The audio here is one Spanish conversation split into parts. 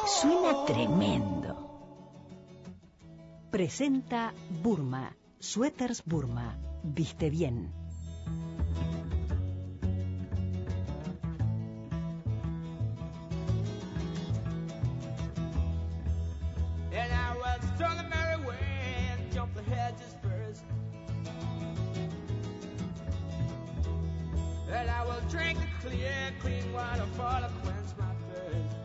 Suena tremendo. Presenta Burma, Suéteres Burma, viste bien. And I was strong and merry way and jumped the hedges first. And I will drink the clear, clean water for to quench my thirst.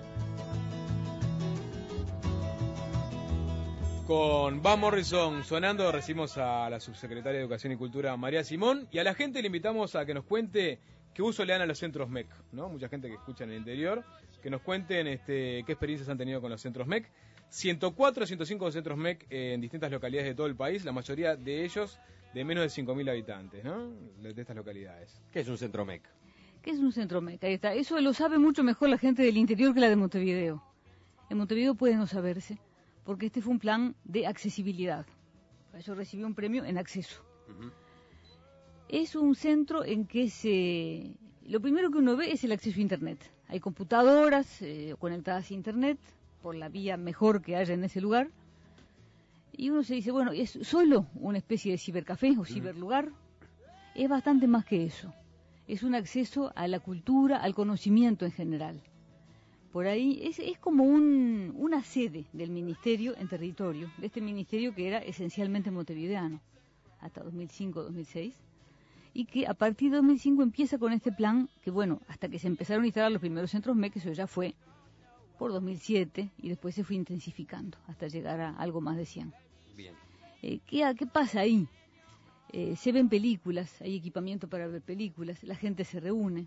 Con Van Morrison sonando, recibimos a la subsecretaria de Educación y Cultura, María Simón, y a la gente le invitamos a que nos cuente qué uso le dan a los centros MEC, ¿no? Mucha gente que escucha en el interior, que nos cuenten qué experiencias han tenido con los centros MEC. 104 a 105 centros MEC en distintas localidades de todo el país, la mayoría de ellos de menos de 5.000 habitantes, ¿no? De estas localidades. ¿Qué es un centro MEC? ¿Qué es un centro MEC? Ahí está. Eso lo sabe mucho mejor la gente del interior que la de Montevideo. En Montevideo puede no saberse, porque este fue un plan de accesibilidad. Yo recibí un premio en acceso. Uh-huh. Es un centro en que lo primero que uno ve es el acceso a Internet. Hay computadoras conectadas a Internet por la vía mejor que haya en ese lugar. Y uno se dice, bueno, ¿es solo una especie de cibercafé o ciberlugar? Es bastante más que eso. Es un acceso a la cultura, al conocimiento en general. Por ahí es como una sede del ministerio en territorio, de este ministerio que era esencialmente montevideano, hasta 2005-2006, y que a partir de 2005 empieza con este plan, que bueno, hasta que se empezaron a instalar los primeros centros MEC, eso ya fue por 2007, y después se fue intensificando, hasta llegar a algo más de 100. Bien. ¿Qué pasa ahí? Se ven películas, hay equipamiento para ver películas, la gente se reúne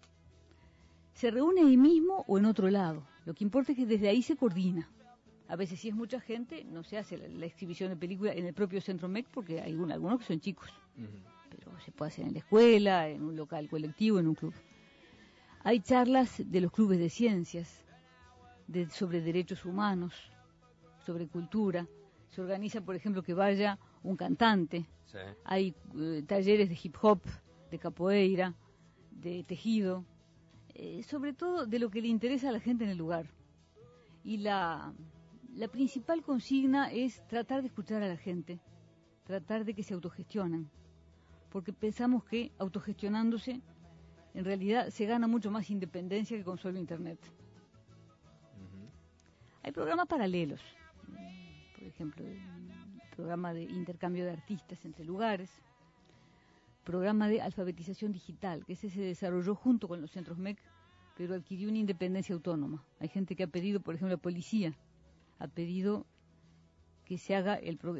ahí mismo o en otro lado. Lo que importa es que desde ahí se coordina. A veces si es mucha gente, no se hace la exhibición de películas en el propio centro MEC, porque hay algunos que son chicos. Uh-huh. Pero se puede hacer en la escuela, en un local colectivo, en un club. Hay charlas de los clubes de ciencias, sobre derechos humanos, sobre cultura. Se organiza, por ejemplo, que vaya un cantante. Sí. Hay talleres de hip hop, de capoeira, de tejido. Sobre todo de lo que le interesa a la gente en el lugar. Y la principal consigna es tratar de escuchar a la gente, tratar de que se autogestionen, porque pensamos que autogestionándose en realidad se gana mucho más independencia que con solo Internet. Uh-huh. Hay programas paralelos, por ejemplo, el programa de intercambio de artistas entre lugares, programa de alfabetización digital, que ese se desarrolló junto con los centros MEC, pero adquirió una independencia autónoma. Hay gente que ha pedido, por ejemplo, la policía ha pedido que se haga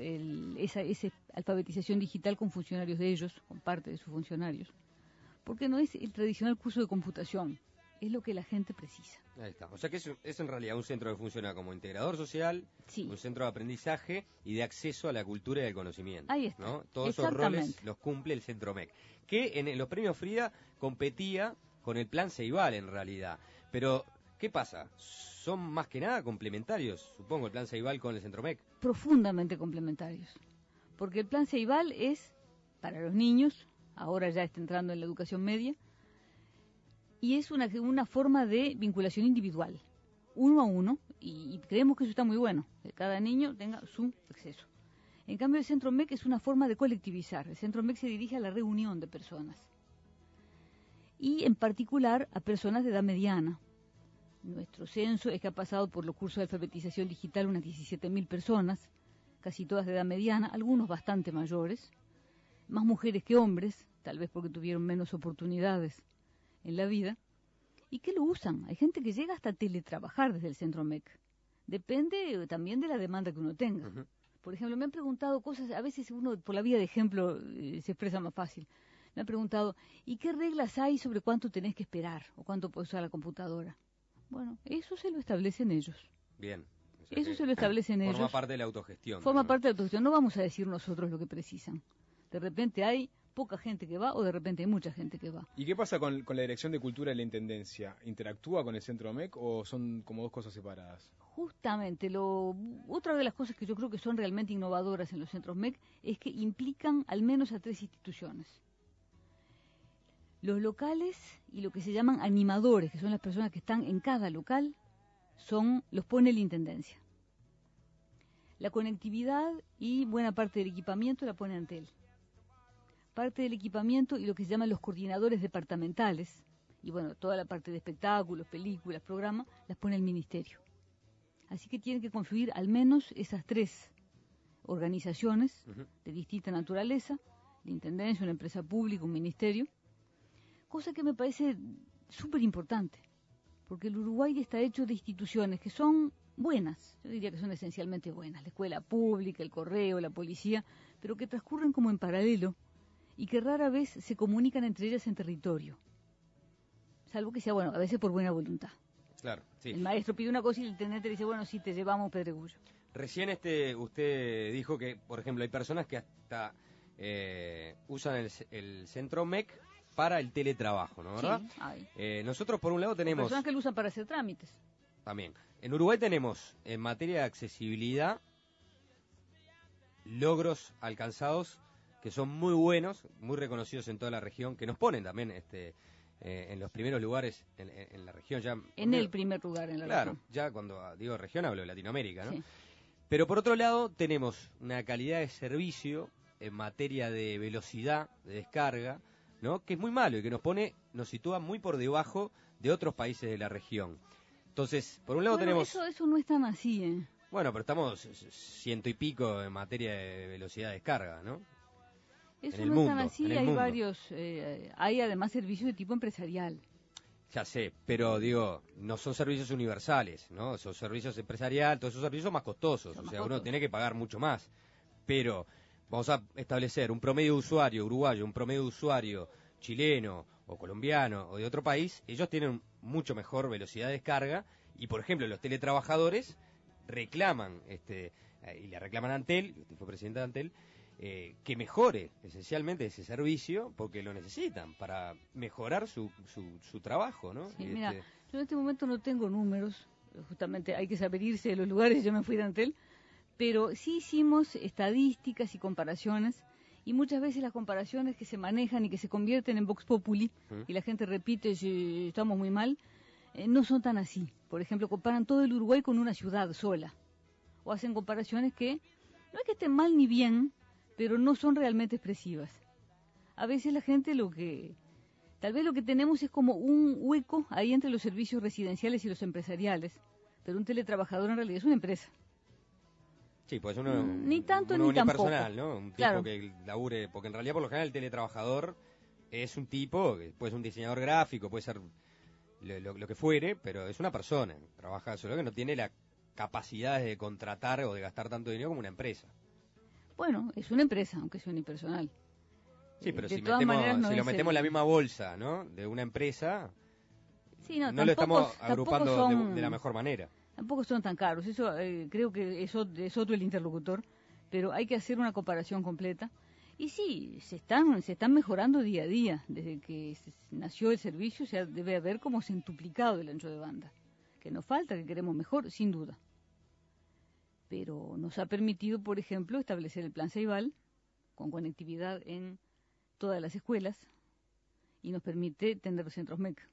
esa alfabetización digital con funcionarios de ellos, con parte de sus funcionarios, porque no es el tradicional curso de computación, es lo que la gente precisa. Ahí está. O sea que es en realidad un centro que funciona como integrador social, sí, un centro de aprendizaje y de acceso a la cultura y al conocimiento. Ahí está. ¿No? Todos esos roles los cumple el centro MEC, que en los premios Frida competía con el plan Ceibal en realidad. Pero, ¿qué pasa? Son más que nada complementarios, supongo, el plan Ceibal con el centro MEC. Profundamente complementarios. Porque el plan Ceibal es para los niños, ahora ya está entrando en la educación media, y es una forma de vinculación individual, uno a uno, y creemos que eso está muy bueno, que cada niño tenga su acceso. En cambio, el Centro MEC es una forma de colectivizar. El Centro MEC se dirige a la reunión de personas, y en particular a personas de edad mediana. Nuestro censo es que ha pasado por los cursos de alfabetización digital unas 17.000 personas, casi todas de edad mediana, algunos bastante mayores, más mujeres que hombres, tal vez porque tuvieron menos oportunidades en la vida, y que lo usan. Hay gente que llega hasta teletrabajar desde el centro MEC. Depende también de la demanda que uno tenga. Uh-huh. Por ejemplo, me han preguntado cosas, a veces uno por la vía de ejemplo se expresa más fácil. Me han preguntado, ¿y qué reglas hay sobre cuánto tenés que esperar o cuánto puedes usar la computadora? Bueno, eso se lo establecen ellos. Bien. O sea, eso se lo establecen ellos. Forma parte de la autogestión. Forma parte de la autogestión. No vamos a decir nosotros lo que precisan. De repente hay poca gente que va o de repente hay mucha gente que va. ¿Y qué pasa con la Dirección de Cultura y la Intendencia? ¿Interactúa con el Centro MEC o son como dos cosas separadas? Justamente, otra de las cosas que yo creo que son realmente innovadoras en los centros MEC es que implican al menos a 3 instituciones. Los locales y lo que se llaman animadores, que son las personas que están en cada local, los pone la Intendencia. La conectividad y buena parte del equipamiento la pone Antel. Parte del equipamiento y lo que se llaman los coordinadores departamentales, y bueno, toda la parte de espectáculos, películas, programas, las pone el Ministerio. Así que tienen que confluir al menos esas 3 organizaciones de distinta naturaleza, la Intendencia, una empresa pública, un ministerio, cosa que me parece súper importante, porque el Uruguay está hecho de instituciones que son buenas, yo diría que son esencialmente buenas, la escuela pública, el correo, la policía, pero que transcurren como en paralelo y que rara vez se comunican entre ellas en territorio, salvo que sea, bueno, a veces por buena voluntad. Claro, sí. El maestro pide una cosa y el intendente le dice, bueno, sí, te llevamos Pedregullo. Recién usted dijo que, por ejemplo, hay personas que hasta usan el centro MEC para el teletrabajo, ¿no? ¿Verdad? Sí, hay. Nosotros, por un lado, tenemos... Personas que lo usan para hacer trámites. También. En Uruguay tenemos, en materia de accesibilidad, logros alcanzados que son muy buenos, muy reconocidos en toda la región, que nos ponen también en los primeros lugares en la región. Ya, en el primer lugar en la región. Claro, ya cuando digo región hablo de Latinoamérica, ¿no? Sí. Pero por otro lado tenemos una calidad de servicio en materia de velocidad, de descarga, ¿no? Que es muy malo y que nos sitúa muy por debajo de otros países de la región. Entonces, por un lado tenemos... Eso no es tan así, ¿eh? Bueno, pero estamos 100 y pico en materia de velocidad de descarga, ¿no? Eso no es tan así, hay varios... hay además servicios de tipo empresarial. Ya sé, pero digo, no son servicios universales, ¿no? Son servicios empresariales, todos esos servicios son más costosos, o sea, uno tiene que pagar mucho más. Pero vamos a establecer un promedio de usuario uruguayo, un promedio de usuario chileno o colombiano o de otro país, ellos tienen mucho mejor velocidad de descarga y, por ejemplo, los teletrabajadores reclaman, y le reclaman a Antel, usted fue presidente de Antel, que mejore esencialmente ese servicio porque lo necesitan para mejorar su trabajo, ¿no? Sí, mira, yo en este momento no tengo números, justamente hay que saber irse de los lugares, yo me fui de Antel, pero sí hicimos estadísticas y comparaciones, y muchas veces las comparaciones que se manejan y que se convierten en Vox Populi, y la gente repite, si estamos muy mal, no son tan así. Por ejemplo, comparan todo el Uruguay con una ciudad sola, o hacen comparaciones que no es que estén mal ni bien, pero no son realmente expresivas. A veces la gente tal vez lo que tenemos es como un hueco ahí entre los servicios residenciales y los empresariales, pero un teletrabajador en realidad es una empresa. Sí, pues uno ni tanto uno ni tampoco. Unipersonal, ¿no? Un tipo claro. que labure, porque en realidad por lo general el teletrabajador es un tipo, que puede ser un diseñador gráfico, puede ser lo que fuere, pero es una persona, trabaja solo que no tiene la capacidad de contratar o de gastar tanto dinero como una empresa. Bueno, es una empresa, aunque sea unipersonal. Sí, pero si lo metemos en la misma bolsa, ¿no? De una empresa, sí, no lo estamos agrupando de la mejor manera. Tampoco son tan caros, eso creo que es otro el interlocutor, pero hay que hacer una comparación completa. Y sí, se están mejorando día a día. Desde que nació el servicio se debe haber como centuplicado el ancho de banda. Que nos falta, que queremos mejor, sin duda. Pero nos ha permitido, por ejemplo, establecer el Plan Ceibal con conectividad en todas las escuelas y nos permite tener los centros MEC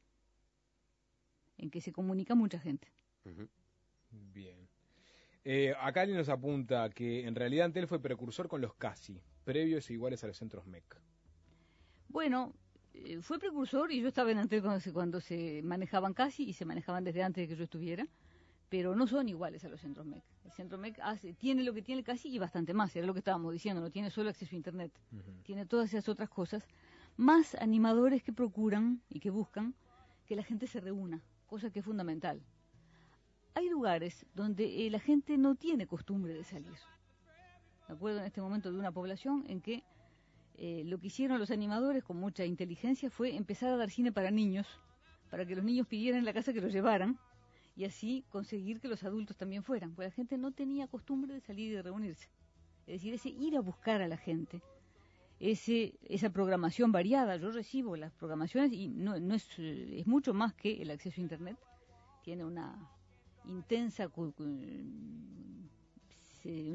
en que se comunica mucha gente. Bien. Acá alguien nos apunta que en realidad Antel fue precursor con los CASI, previos e iguales a los centros MEC. Bueno, fue precursor y yo estaba en Antel cuando se manejaban CASI y se manejaban desde antes de que yo estuviera, pero no son iguales a los centros MEC. El centro MEC tiene lo que tiene el CASI y bastante más, era lo que estábamos diciendo, no tiene solo acceso a Internet, tiene todas esas otras cosas, más animadores que procuran y que buscan que la gente se reúna, cosa que es fundamental. Hay lugares donde la gente no tiene costumbre de salir. Me acuerdo en este momento de una población en que lo que hicieron los animadores con mucha inteligencia fue empezar a dar cine para niños, para que los niños pidieran en la casa que los llevaran, y así conseguir que los adultos también fueran, porque la gente no tenía costumbre de salir y de reunirse. Es decir, ese ir a buscar a la gente, esa programación variada. Yo recibo las programaciones y no es mucho más que el acceso a Internet. Tiene una intensa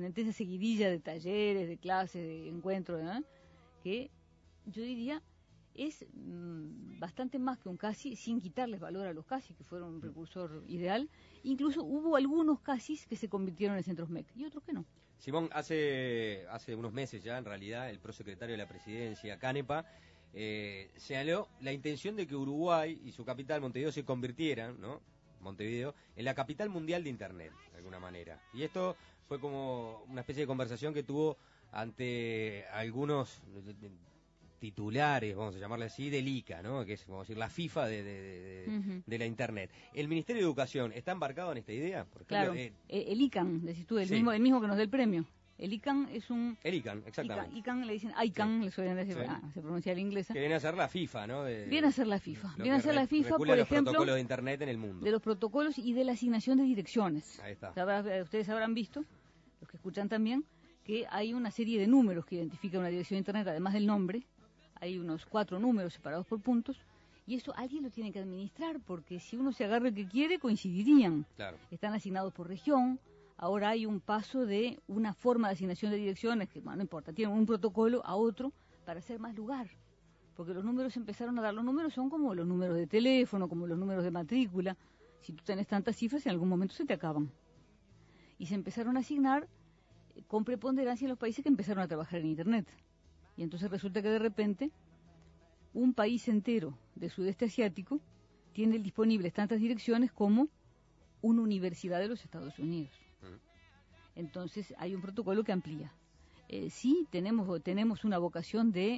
seguidilla de talleres, de clases, de encuentros, ¿no? Que yo diría es bastante más que un CASI, sin quitarles valor a los CASI, que fueron un precursor ideal. Incluso hubo algunos CASIs que se convirtieron en centros MEC y otros que no. Simón, hace unos meses ya, en realidad, el prosecretario de la Presidencia, Canepa, señaló la intención de que Uruguay y su capital, Montevideo, se convirtieran, ¿no?, Montevideo, en la capital mundial de Internet, de alguna manera. Y esto fue como una especie de conversación que tuvo ante algunos titulares, vamos a llamarle así, del ICA, ¿no?, que es, vamos a decir, la FIFA de la Internet. ¿El Ministerio de Educación está embarcado en esta idea? Por ejemplo, Claro, el ICANN, decís tú, el sí. mismo que nos da el premio. El ICANN es un... El ICANN, exactamente. ICANN le dicen ICANN, le suelen decir, Sí. se pronuncia la inglesa. Que viene a ser la FIFA, ¿no? Viene a ser la FIFA. Lo Viene a que ser la FIFA, regula por los ejemplo, protocolos de Internet en el mundo. de los protocolos y de la asignación de direcciones. Ahí está. Ustedes habrán visto, los que escuchan también, que hay una serie de números que identifican una dirección de Internet, además del nombre. Hay unos 4 números separados por puntos, y eso alguien lo tiene que administrar, porque si uno se agarra el que quiere, coincidirían. Claro. Están asignados por región. Ahora hay un paso de una forma de asignación de direcciones, que bueno, no importa, tienen un protocolo a otro para hacer más lugar. Porque los números empezaron a dar, los números son como los números de teléfono, como los números de matrícula. Si tú tenés tantas cifras, en algún momento se te acaban. Y se empezaron a asignar con preponderancia en los países que empezaron a trabajar en Internet. Y entonces resulta que de repente un país entero del sudeste asiático tiene disponibles tantas direcciones como una universidad de los Estados Unidos. Entonces hay un protocolo que amplía. Sí, tenemos una vocación de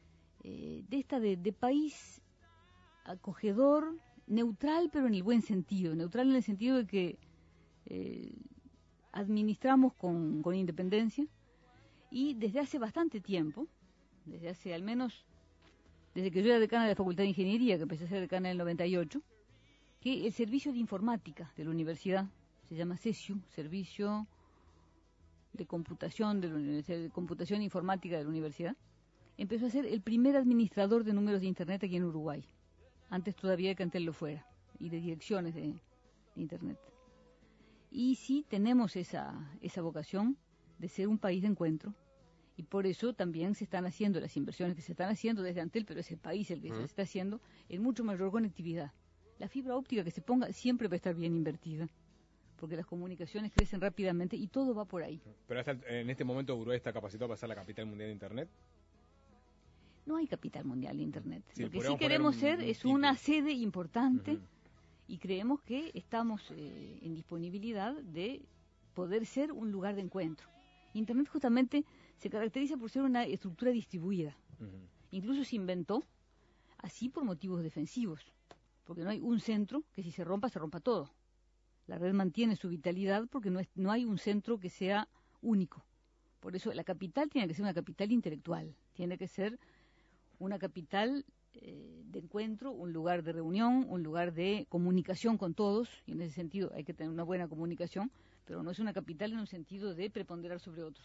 país acogedor, neutral, pero en el buen sentido. Neutral en el sentido de que administramos con independencia, y desde hace bastante tiempo, desde hace al menos, desde que yo era decana de la Facultad de Ingeniería, que empecé a ser decana en el 98, que el servicio de informática de la universidad, se llama CESIU, Servicio de Computación de Computación Informática de la Universidad, empezó a ser el primer administrador de números de Internet aquí en Uruguay, antes todavía de que Antel lo fuera, y de direcciones de Internet. Y sí tenemos esa vocación de ser un país de encuentro, y por eso también se están haciendo las inversiones que se están haciendo desde Antel, pero es el país el que se está haciendo en mucho mayor conectividad. La fibra óptica que se ponga siempre va a estar bien invertida, porque las comunicaciones crecen rápidamente y todo va por ahí. Pero hasta en este momento Uruguay está capacitado para ser la capital mundial de Internet. No hay capital mundial de Internet. Sí, lo que sí podríamos queremos poner ser un es tipo. una sede importante, y creemos que estamos en disponibilidad de poder ser un lugar de encuentro. Internet justamente se caracteriza por ser una estructura distribuida. Incluso se inventó así por motivos defensivos, porque no hay un centro que si se rompa todo. La red mantiene su vitalidad porque no hay un centro que sea único. Por eso la capital tiene que ser una capital intelectual, tiene que ser una capital de encuentro, un lugar de reunión, un lugar de comunicación con todos, y en ese sentido hay que tener una buena comunicación, pero no es una capital en un sentido de preponderar sobre otros.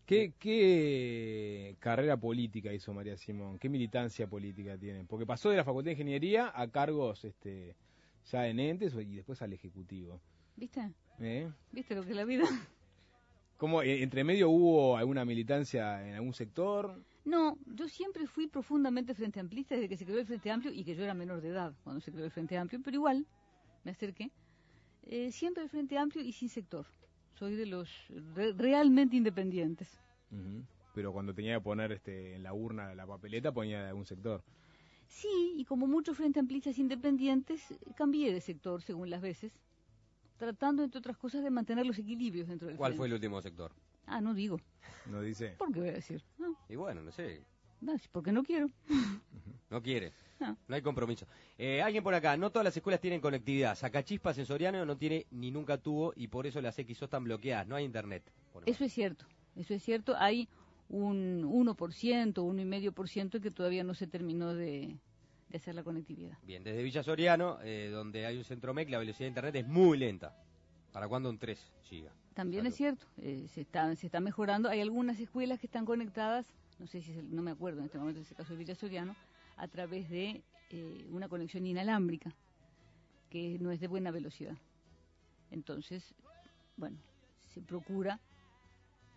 ¿Qué carrera política hizo María Simón? ¿Qué militancia política tiene? Porque pasó de la Facultad de Ingeniería a cargos ya en entes y después al Ejecutivo. ¿Viste? ¿Eh? ¿Viste lo que es la vida? ¿Cómo, entre medio hubo alguna militancia en algún sector? No, yo siempre fui profundamente Frente Amplista desde que se creó el Frente Amplio, y que yo era menor de edad cuando se creó el Frente Amplio, pero igual me acerqué. Siempre el Frente Amplio y sin sector. Soy de los realmente independientes. Pero cuando tenía que poner en la urna la papeleta, ponía de algún sector. Sí, y como muchos Frente Amplistas independientes, cambié de sector según las veces, tratando, entre otras cosas, de mantener los equilibrios dentro del ¿Cuál frente. fue el último sector? Ah, no digo. ¿No dice? ¿Por qué voy a decir? No, Y bueno, no sé, porque no quiero. no quiere. No. No hay compromiso. Alguien por acá, no todas las escuelas tienen conectividad. Sacachispas en Soriano no tiene ni nunca tuvo, y por eso las XO están bloqueadas. No hay internet. Eso es cierto. Hay un 1%, 1,5% que todavía no se terminó de hacer la conectividad. Bien, desde Villa Soriano, donde hay un centro MEC, la velocidad de internet es muy lenta. ¿Para cuándo un 3 GB? También es cierto, se está mejorando. Hay algunas escuelas que están conectadas, no sé si no me acuerdo en este momento ese caso de Villa Soriano, a través de una conexión inalámbrica, que no es de buena velocidad. Entonces, bueno, se procura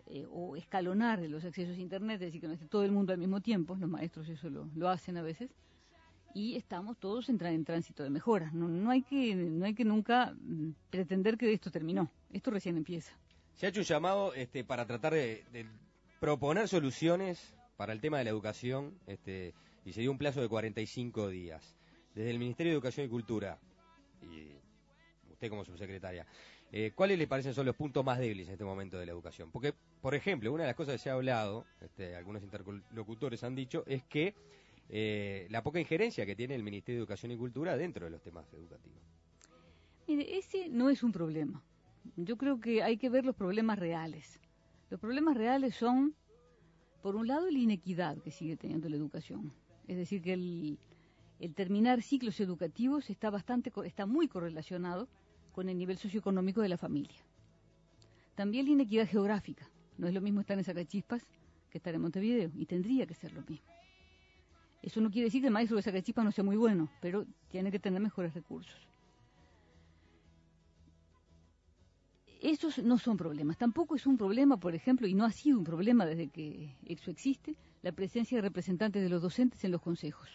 o escalonar los accesos a Internet, es decir, que no esté todo el mundo al mismo tiempo, los maestros eso lo hacen a veces, y estamos todos en tránsito de mejora. No hay que nunca pretender que esto terminó, esto recién empieza. Se ha hecho un llamado para tratar de proponer soluciones para el tema de la educación, y se dio un plazo de 45 días. Desde el Ministerio de Educación y Cultura, y usted como subsecretaria, ¿cuáles le parecen son los puntos más débiles en este momento de la educación? Porque, por ejemplo, una de las cosas que se ha hablado, algunos interlocutores han dicho, es que la poca injerencia que tiene el Ministerio de Educación y Cultura dentro de los temas educativos. Mire, ese no es un problema. Yo creo que hay que ver los problemas reales. Los problemas reales son, por un lado, la inequidad que sigue teniendo la educación. Es decir, que el terminar ciclos educativos está muy correlacionado con el nivel socioeconómico de la familia. También la inequidad geográfica. No es lo mismo estar en Sacachispas que estar en Montevideo, y tendría que ser lo mismo. Eso no quiere decir que el maestro de Sacachispas no sea muy bueno, pero tiene que tener mejores recursos. Esos no son problemas. Tampoco es un problema, por ejemplo, y no ha sido un problema desde que eso existe, la presencia de representantes de los docentes en los consejos.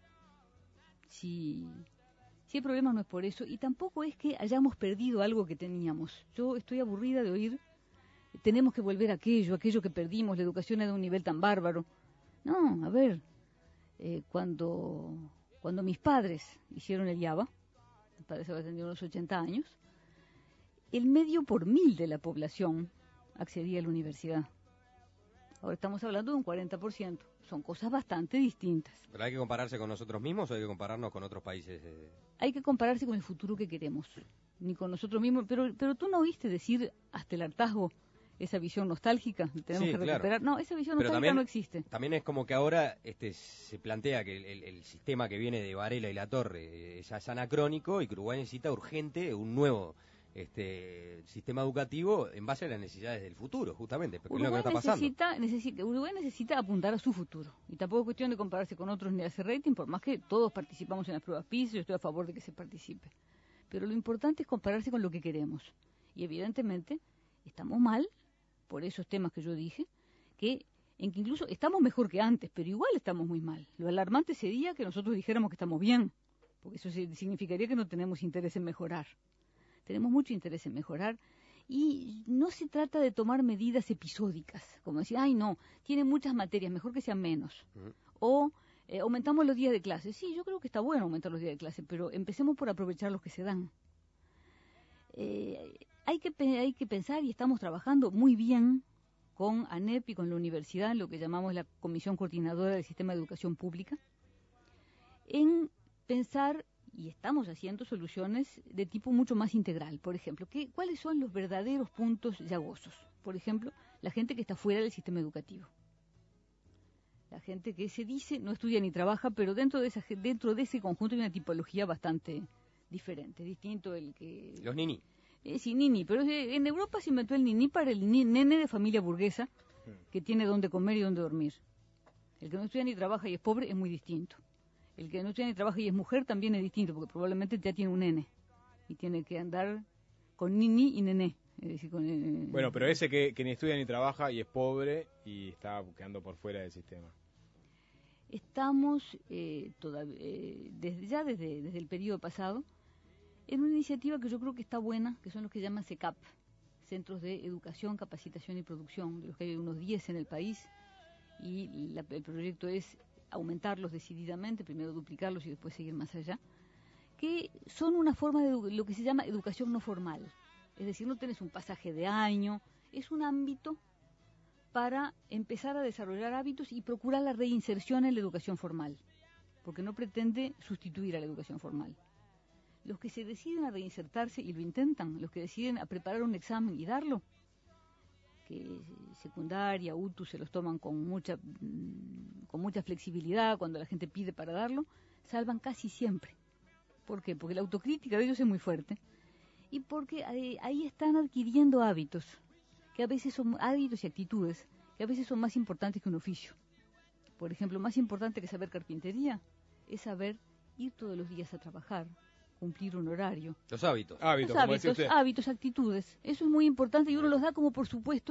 Si hay problemas no es por eso, y tampoco es que hayamos perdido algo que teníamos. Yo estoy aburrida de oír, tenemos que volver a aquello que perdimos, la educación era de un nivel tan bárbaro. No, a ver, cuando mis padres hicieron el IABA, mis padres habían tenido unos 80 años, el medio por 1000 de la población accedía a la universidad. Ahora estamos hablando de un 40%. Son cosas bastante distintas. ¿Pero hay que compararse con nosotros mismos o hay que compararnos con otros países? Hay que compararse con el futuro que queremos, ni con nosotros mismos. Pero tú no oíste decir hasta el hartazgo esa visión nostálgica, tenemos que recuperar. Claro. No, esa visión nostálgica también, no existe. También es como que ahora se plantea que el sistema que viene de Varela y Latorre ya es anacrónico y que Uruguay necesita urgente un nuevo sistema educativo en base a las necesidades del futuro, justamente, porque Uruguay es lo que está pasando. Uruguay necesita apuntar a su futuro, y tampoco es cuestión de compararse con otros ni hacer rating, por más que todos participamos en las pruebas PISA, yo estoy a favor de que se participe. Pero lo importante es compararse con lo que queremos, y evidentemente estamos mal, por esos temas que yo dije, en que incluso estamos mejor que antes, pero igual estamos muy mal. Lo alarmante sería que nosotros dijéramos que estamos bien, porque eso significaría que no tenemos interés en mejorar. Tenemos mucho interés en mejorar, y no se trata de tomar medidas episódicas, como decir, ay no, tiene muchas materias, mejor que sean menos. O aumentamos los días de clase. Sí, yo creo que está bueno aumentar los días de clase, pero empecemos por aprovechar los que se dan. Hay que pensar, y estamos trabajando muy bien con ANEP y con la universidad, en lo que llamamos la Comisión Coordinadora del Sistema de Educación Pública, en pensar, y estamos haciendo soluciones de tipo mucho más integral. Por ejemplo, ¿cuáles son los verdaderos puntos llagosos? Por ejemplo, la gente que está fuera del sistema educativo. La gente que se dice no estudia ni trabaja, pero dentro de ese conjunto hay una tipología bastante diferente, distinto el que... Los nini. Sí, nini, pero en Europa se inventó el nini para el nene de familia burguesa que tiene dónde comer y dónde dormir. El que no estudia ni trabaja y es pobre es muy distinto. El que no estudia ni trabaja y es mujer también es distinto, porque probablemente ya tiene un nene y tiene que andar con nini y nené. Es decir, bueno, pero ese que ni estudia ni trabaja y es pobre y está quedando por fuera del sistema. Estamos desde el periodo pasado en una iniciativa que yo creo que está buena, que son los que llaman CECAP, Centros de Educación, Capacitación y Producción, de los que hay unos 10 en el país, y el proyecto es aumentarlos decididamente, primero duplicarlos y después seguir más allá, que son una forma de lo que se llama educación no formal. Es decir, no tenés un pasaje de año, es un ámbito para empezar a desarrollar hábitos y procurar la reinserción en la educación formal, porque no pretende sustituir a la educación formal. Los que se deciden a reinsertarse y lo intentan, los que deciden a preparar un examen y darlo, que secundaria, UTU se los toman con mucha flexibilidad cuando la gente pide para darlo, salvan casi siempre. ¿Por qué? Porque la autocrítica de ellos es muy fuerte y porque ahí están adquiriendo hábitos, que a veces son hábitos y actitudes, que a veces son más importantes que un oficio. Por ejemplo, más importante que saber carpintería es saber ir todos los días a trabajar, cumplir un horario. Los hábitos. Hábitos, actitudes. Eso es muy importante y uno los da como por supuestos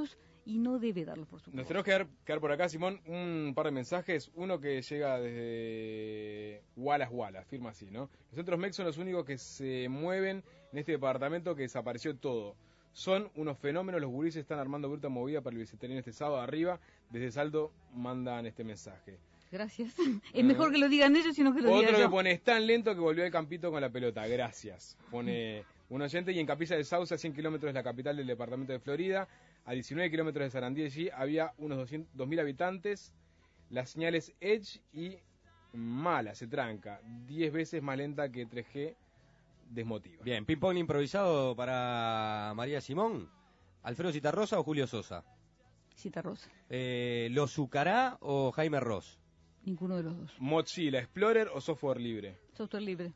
y no debe darlo por su Nos cuenta. tenemos que quedar por acá, Simón, un par de mensajes. Uno que llega desde Wallace, firma así, ¿no? Los centros MEC son los únicos que se mueven en este departamento que desapareció todo. Son unos fenómenos, los gurises están armando bruta movida para el Bicentenario este sábado arriba. Desde Salto mandan este mensaje. Gracias. Es mejor que lo digan ellos, sino que lo diga Otro yo. que pone, es tan lento que volvió al campito con la pelota, gracias. Pone un oyente, y en Capilla de Sauce, a 100 kilómetros de la capital del departamento de Florida, a 19 kilómetros de Sarandí, allí había unos 2.000 habitantes, la señal es Edge y mala, se tranca, 10 veces más lenta que 3G, desmotiva. Bien, ping-pong improvisado para María Simón. ¿Alfredo Citarrosa o Julio Sosa? Citarrosa. ¿Lo Zucará o Jaime Ross? Ninguno de los dos. Mozilla, Explorer o software libre. Software libre.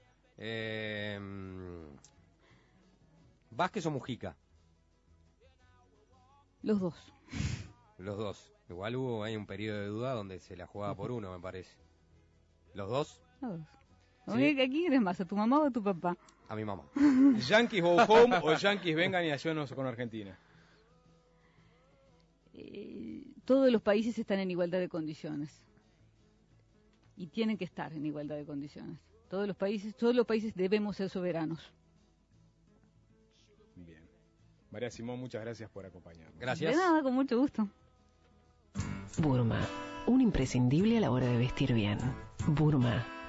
¿Vázquez o Mujica? Los dos. Los dos. Igual hubo ahí un periodo de duda donde se la jugaba por uno, me parece. ¿Los dos? Los dos. Sí. ¿A quién eres más? ¿A tu mamá o a tu papá? A mi mamá. Yankees go home o Yankees vengan y ayúdenos con Argentina. Todos los países están en igualdad de condiciones. Y tienen que estar en igualdad de condiciones. Todos los países debemos ser soberanos. Bien. María Simón, muchas gracias por acompañarnos. Gracias. De nada, con mucho gusto. Burma, un imprescindible a la hora de vestir bien. Burma,